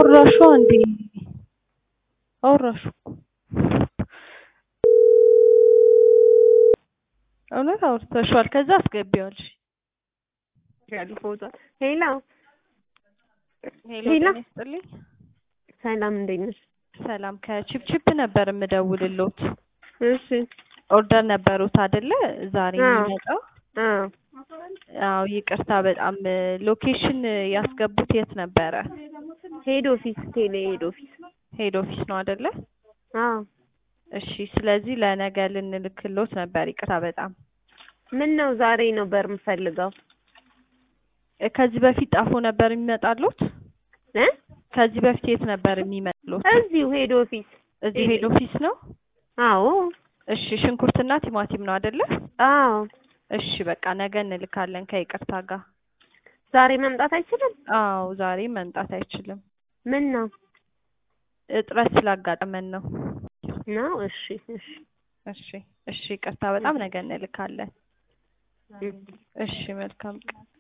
አወራሹ እንዴ? አወራሹ እውነት አውርተሽዋል? ከዛ አስገቢዋል። ያሉ ፎቶ ሄሎ ሄሎ ሄሎ ይስጥልኝ። ሰላም እንዴት ነሽ? ሰላም ከቺፕቺፕ ነበር የምደውልልዎት። እሺ ኦርደር ነበሩት አይደለ? ዛሬ የሚመጣው? አዎ አዎ ይቅርታ በጣም ሎኬሽን ያስገቡት የት ነበረ? ሄድ ኦፊስ ቴሌ ሄድ ኦፊስ ሄድ ኦፊስ ነው አይደለ? አዎ እሺ ስለዚህ ለነገ ልንልክልዎት ነበር። ይቅርታ በጣም ምን ነው ዛሬ ነበር የምፈልገው። ከዚህ በፊት ጣፎ ነበር የሚመጣልዎት? ከዚህ በፊት የት ነበር የሚመጣልዎት? እዚሁ ሄድ ኦፊስ። እዚህ ሄድ ኦፊስ ነው? አዎ እሺ ሽንኩርትና ቲማቲም ነው አይደለ? አዎ እሺ በቃ ነገ እንልካለን ከይቅርታ ጋር። ዛሬ መምጣት አይችልም? አዎ ዛሬ መምጣት አይችልም። ምን ነው? እጥረት ስላጋጠመን ነው። ነው እሺ እሺ እሺ እሺ ይቅርታ በጣም ነገ እንልካለን። እሺ መልካም ቀን።